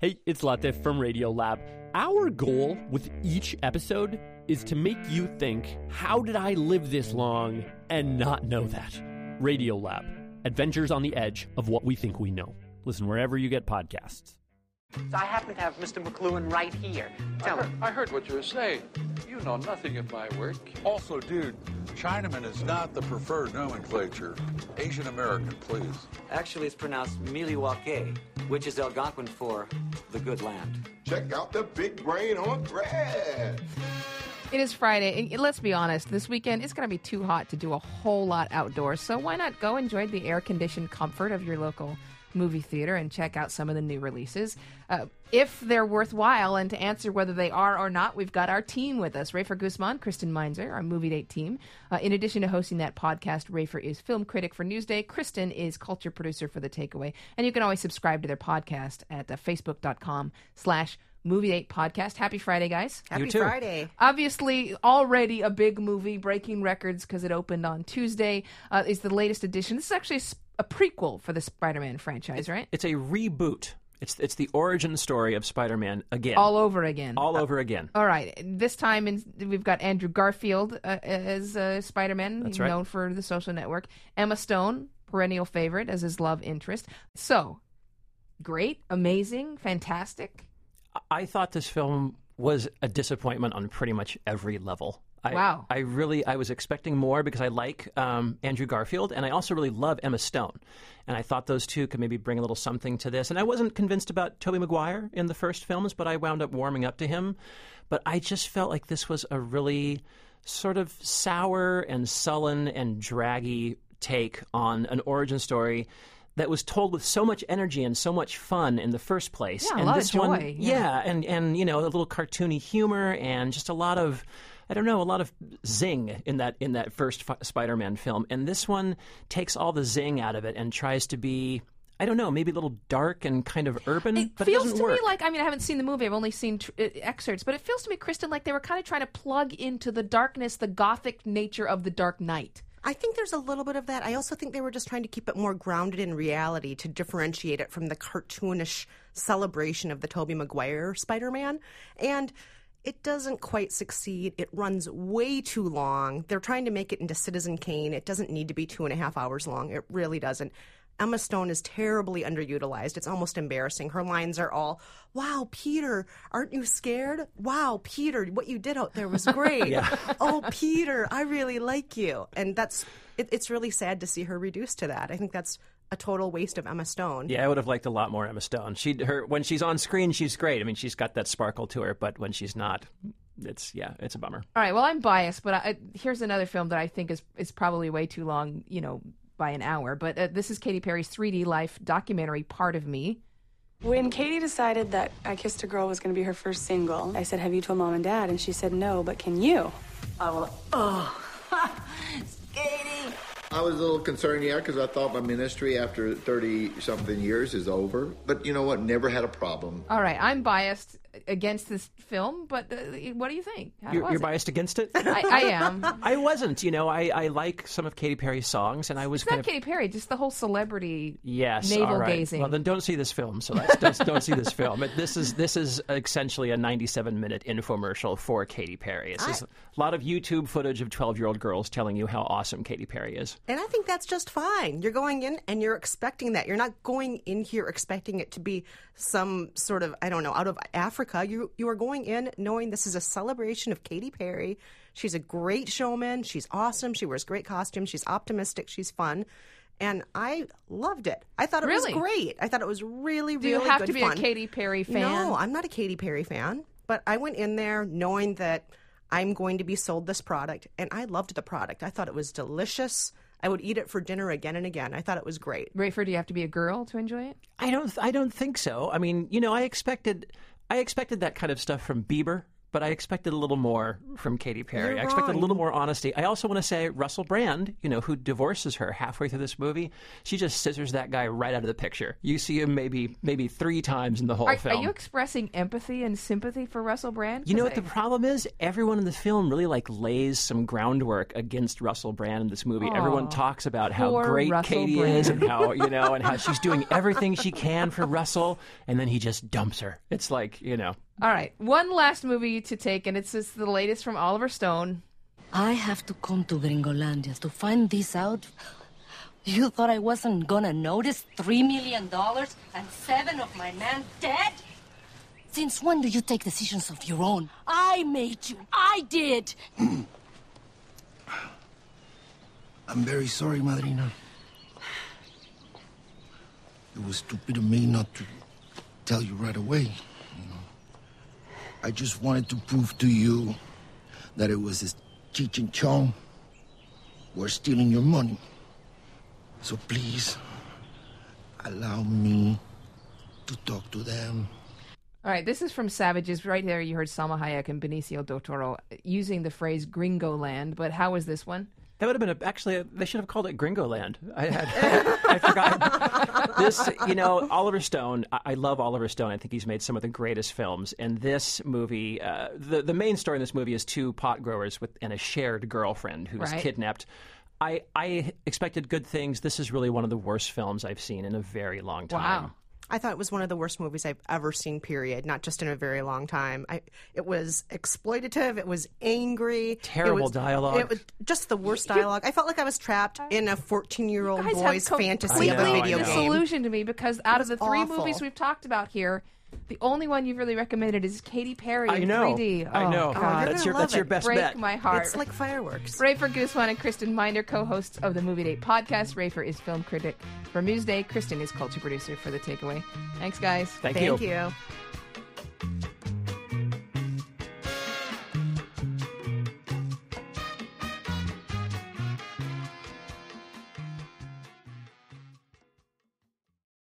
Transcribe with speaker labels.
Speaker 1: Hey, it's Latif from Radiolab. Our goal with each episode is to make you think, how did I live this long and not know that? Radiolab, adventures on the edge of what we think we know. Listen wherever you get podcasts.
Speaker 2: I happen to have Mr. McLuhan right here. Tell him.
Speaker 3: I heard what you were saying. You know nothing of my work.
Speaker 4: Also, dude, Chinaman is not the preferred nomenclature. Asian American, please.
Speaker 5: Actually, it's pronounced Miliwake, which is Algonquin for the good land.
Speaker 6: Check out the big brain on grass.
Speaker 7: It is Friday, and let's be honest, this weekend it's going to be too hot to do a whole lot outdoors, so why not go enjoy the air-conditioned comfort of your local movie theater and check out some of the new releases. If they're worthwhile, and to answer whether they are or not, we've got our team with us. Rafer Guzman, Kristen Meinzer, our Movie Date team. In addition to hosting that podcast, Rafer is film critic for Newsday. Kristen is culture producer for The Takeaway. And you can always subscribe to their podcast at facebook.com/Movie Date Podcast. Happy Friday, guys.
Speaker 8: Happy Friday.
Speaker 7: Obviously, already a big movie, breaking records because it opened on Tuesday. Is the latest edition. This is actually a prequel for the Spider-Man franchise, right?
Speaker 1: It's a reboot. It's the origin story of Spider-Man again.
Speaker 7: All over again.
Speaker 1: All over again.
Speaker 7: All right. This time we've got Andrew Garfield as Spider-Man.
Speaker 1: That's
Speaker 7: He's
Speaker 1: right.
Speaker 7: known for The Social Network. Emma Stone, perennial favorite, as his love interest. So, great, amazing, fantastic.
Speaker 1: I thought this film was a disappointment on pretty much every level.
Speaker 7: Wow.
Speaker 1: I was expecting more because I like Andrew Garfield, and I also really love Emma Stone. And I thought those two could maybe bring a little something to this. And I wasn't convinced about Tobey Maguire in the first films, but I wound up warming up to him. But I just felt like this was a really sort of sour and sullen and draggy take on an origin story that was told with so much energy and so much fun in the first place.
Speaker 7: Yeah,
Speaker 1: and
Speaker 7: a lot
Speaker 1: this
Speaker 7: of joy.
Speaker 1: one, yeah, and you know, a little cartoony humor and just a lot of, I don't know, a lot of zing in that first Spider-Man film. And this one takes all the zing out of it and tries to be, I don't know, maybe a little dark and kind of urban, but it
Speaker 7: feels
Speaker 1: doesn't
Speaker 7: to
Speaker 1: work.
Speaker 7: me like, I mean, I haven't seen the movie. I've only seen excerpts, but it feels to me, Kristen, like they were kind of trying to plug into the darkness, the gothic nature of The Dark Knight.
Speaker 8: I think there's a little bit of that. I also think they were just trying to keep it more grounded in reality to differentiate it from the cartoonish celebration of the Tobey Maguire Spider-Man. And it doesn't quite succeed. It runs way too long. They're trying to make it into Citizen Kane. It doesn't need to be 2.5 hours long. It really doesn't. Emma Stone is terribly underutilized. It's almost embarrassing. Her lines are all, "Wow, Peter, aren't you scared? Wow, Peter, what you did out there was great.
Speaker 1: Yeah.
Speaker 8: Oh, Peter, I really like you." And it's really sad to see her reduced to that. I think that's a total waste of Emma Stone.
Speaker 1: Yeah, I would have liked a lot more Emma Stone. When she's on screen, she's great. I mean, she's got that sparkle to her, but when she's not, it's a bummer.
Speaker 7: All right, well, I'm biased, but here's another film that I think is probably way too long, by an hour. But this is Katy Perry's 3D Life documentary, Part of Me.
Speaker 9: When Katy decided that I Kissed a Girl was going to be her first single, I said, "Have you told Mom and Dad?" And she said, "No, but can you?"
Speaker 6: Katie! I was a little concerned, because I thought my ministry after 30-something years is over. But you know what? Never had a problem.
Speaker 7: All right, I'm biased against this film, but what do you think?
Speaker 1: You're biased against it?
Speaker 7: I am.
Speaker 1: I wasn't. I like some of Katy Perry's songs, and I was
Speaker 7: It's
Speaker 1: kind
Speaker 7: not Katy Perry, just the whole celebrity
Speaker 1: Yes,
Speaker 7: navel
Speaker 1: all right.
Speaker 7: gazing.
Speaker 1: Well, then don't see this film. So don't see this film. This is essentially a 97-minute infomercial for Katy Perry. It's just a lot of YouTube footage of 12-year-old girls telling you how awesome Katy Perry is.
Speaker 8: And I think that's just fine. You're going in and you're expecting that. You're not going in here expecting it to be some sort of, I don't know, out of Africa. You are going in knowing this is a celebration of Katy Perry. She's a great showman. She's awesome. She wears great costumes. She's optimistic. She's fun. And I loved it. I thought it was great. I thought it was really, really good fun.
Speaker 7: Do you have to be a Katy Perry fan?
Speaker 8: No, I'm not a Katy Perry fan. But I went in there knowing that I'm going to be sold this product. And I loved the product. I thought it was delicious. I would eat it for dinner again and again. I thought it was great.
Speaker 7: Rayford, do you have to be a girl to enjoy it?
Speaker 1: I don't think so. I mean, I expected that kind of stuff from Bieber, but I expected a little more from Katy Perry.
Speaker 8: You're
Speaker 1: I expected a
Speaker 8: wrong.
Speaker 1: little more honesty. I also want to say Russell Brand, who divorces her halfway through this movie, she just scissors that guy right out of the picture. You see him maybe 3 times in the whole film.
Speaker 7: Are you expressing empathy and sympathy for Russell Brand?
Speaker 1: You know what the problem is? Everyone in the film really lays some groundwork against Russell Brand in this movie. Everyone talks about how
Speaker 7: Poor
Speaker 1: great
Speaker 7: Russell
Speaker 1: Katie
Speaker 7: Brand.
Speaker 1: is and how and how she's doing everything she can for Russell, and then he just dumps her. It's
Speaker 7: All right, one last movie to take, and it's the latest from Oliver Stone.
Speaker 10: I have to come to Gringolandia to find this out. You thought I wasn't gonna notice $3 million and 7 of my men dead? Since when do you take decisions of your own? I made you. I did.
Speaker 11: I'm very sorry, Madrina. It was stupid of me not to tell you right away. I just wanted to prove to you that it was this Cheech and Chong who were stealing your money. So please, allow me to talk to them.
Speaker 7: All right, this is from Savages. Right there, you heard Salma Hayek and Benicio del Toro using the phrase Gringoland, but how was this one?
Speaker 1: That would have been actually, they should have called it Gringoland. I forgot. This, Oliver Stone, I love Oliver Stone. I think he's made some of the greatest films. And this movie, the main story in this movie is 2 pot growers and a shared girlfriend who was kidnapped. I expected good things. This is really one of the worst films I've seen in a very long time.
Speaker 7: Wow.
Speaker 8: I thought it was one of the worst movies I've ever seen, period, not just in a very long time. It was exploitative. It was angry.
Speaker 1: Terrible dialogue.
Speaker 8: It was just the worst dialogue. I felt like I was trapped in a 14-year-old boy's fantasy of a video game.
Speaker 7: Disillusioned to me because out of the 3
Speaker 8: awful.
Speaker 7: movies we've talked about here, the only one you've really recommended is Katy Perry in
Speaker 1: I know.
Speaker 7: 3D.
Speaker 1: I know.
Speaker 7: God.
Speaker 1: That's your best
Speaker 7: Break
Speaker 1: bet.
Speaker 7: my heart.
Speaker 8: It's like fireworks.
Speaker 7: Rafer Guzman and Kristen Minder, co-hosts of the Movie Date podcast. Rafer is film critic for Newsday. Kristen is culture producer for The Takeaway. Thanks, guys.
Speaker 1: Thank
Speaker 8: you.
Speaker 7: you.